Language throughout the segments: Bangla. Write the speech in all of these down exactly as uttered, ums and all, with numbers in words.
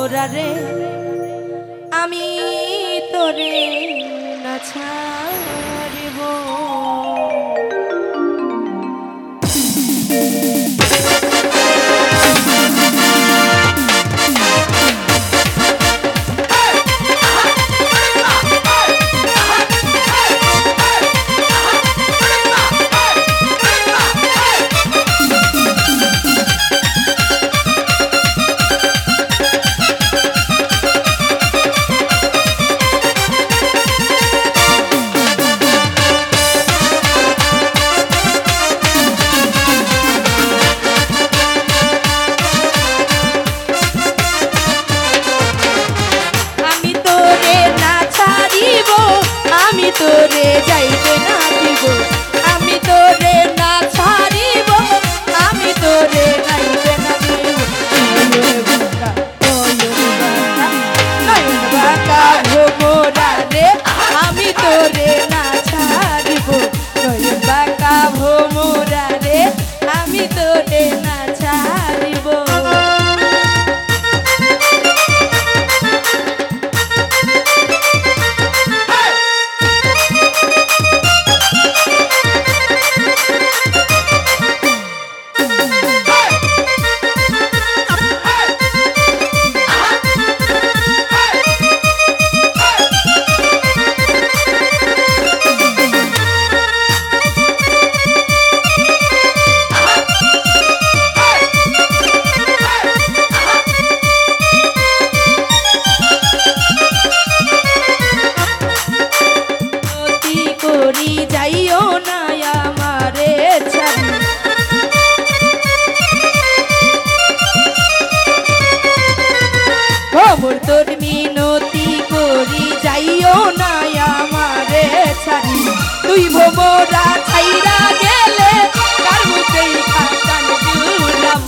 ভোমরা রে আমি তোরে না ছাড়িব। আমি তোরে যাইতে না দিব, আমি তোরে না ছাড়িব, আমি তোরে যাইতে না দিব। নয়ন বাঁকা ভোমরা রে আমি তোরে না ছাড়িব, নয়ন বাঁকা ভোমরা রে আমি তোরে না ছাড়িব। যাইও না আমারে ছাড়ি, ভোমর তোর মিনতি করি যাইও না আমারে ছাড়ি। তুই ভোমরা ছাইরা গেলে কার মুখেই খাতান জুড়াব,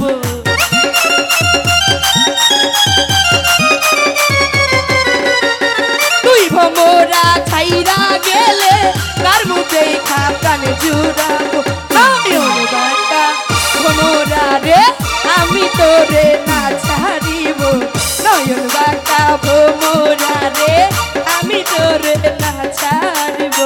তুই ভোমরা ছাইরা গেলে কার মুখেই খাতান জুড়াবো। নয়ন বাঁকা ভোমরা রে আমি তোরে না ছাড়িব, নয়ন বাঁকা ভোমরা রে আমি তোরে না ছাড়িব।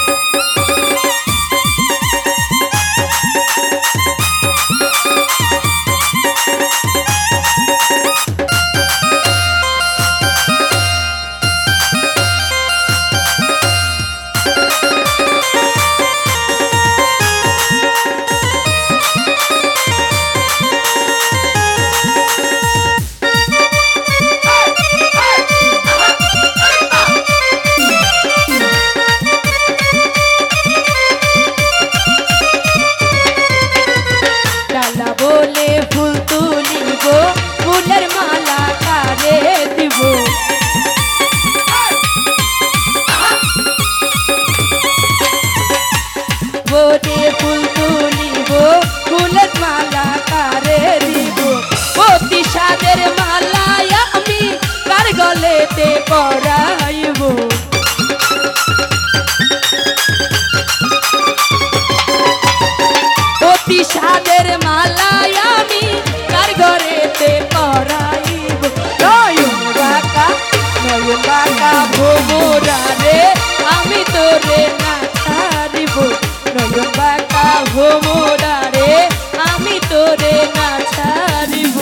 বলে ফুল তুলিব, ফুলের মালা কারে দিব, বলে ফুল তুলিব, ফুলের মালা কারে দিব। অতি সাদের মালায় আমি কার গলেতে পরাইব, অতি সাদের মালায় আমি কার ঘরেতে পরাইব। নয়ন বাঁকা নয়ন বাঁকা ভোমরা রে আমি তোরে না ছাড়িব, নয়ন বাঁকা ভোমরা রে আমি তোরে না ছাড়িব।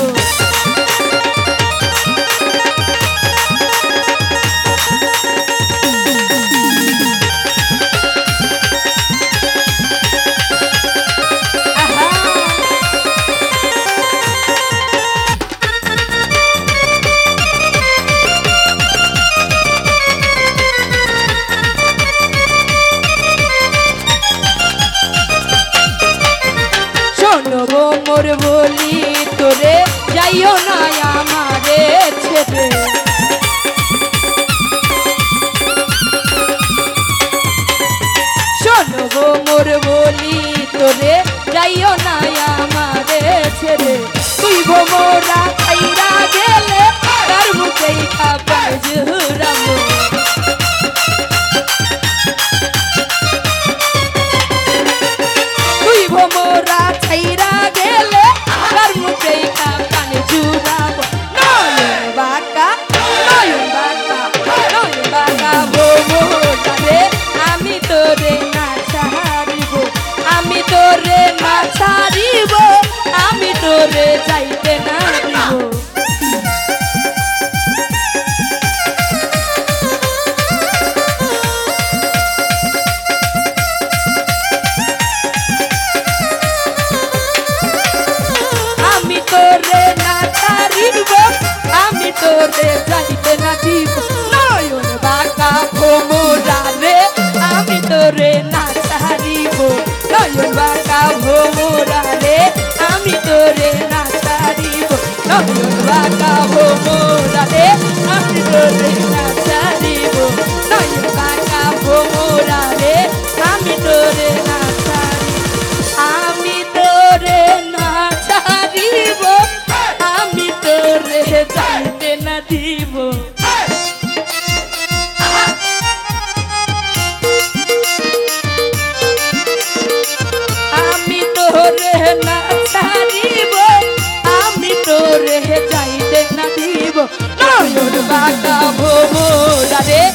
মোর বলি তোরে যাইও না আমারে ছেড়ে, শোনবো মোর বলি তোরে যাইও না আমারে ছেড়ে। তুই ভোমরা ছাইরা গেলে তার মুখেই খাবার জুড়াবো, তুই ভোমরা ছাইরা গেলে তার মুখেই খাবার জুড়াবো। নয়ন বাঁকা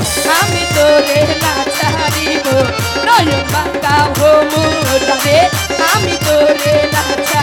আমি তোরে না ছাড়িব নয়ন বাঁকা হো মোরা রে আমি তোরে না